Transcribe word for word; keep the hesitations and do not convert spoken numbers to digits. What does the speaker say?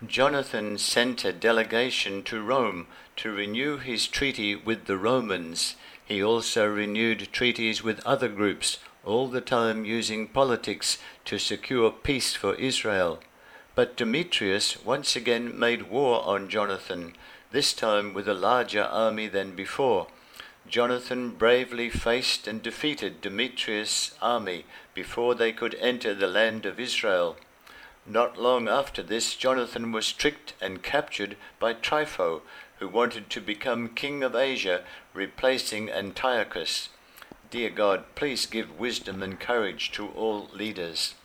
Jonathan sent a delegation to Rome to renew his treaty with the Romans. He also renewed treaties with other groups, all the time using politics to secure peace for Israel. But Demetrius once again made war on Jonathan, this time with a larger army than before. Jonathan bravely faced and defeated Demetrius' army before they could enter the land of Israel. Not long after this, Jonathan was tricked and captured by Trypho, who wanted to become king of Asia, replacing Antiochus. Dear God, please give wisdom and courage to all leaders.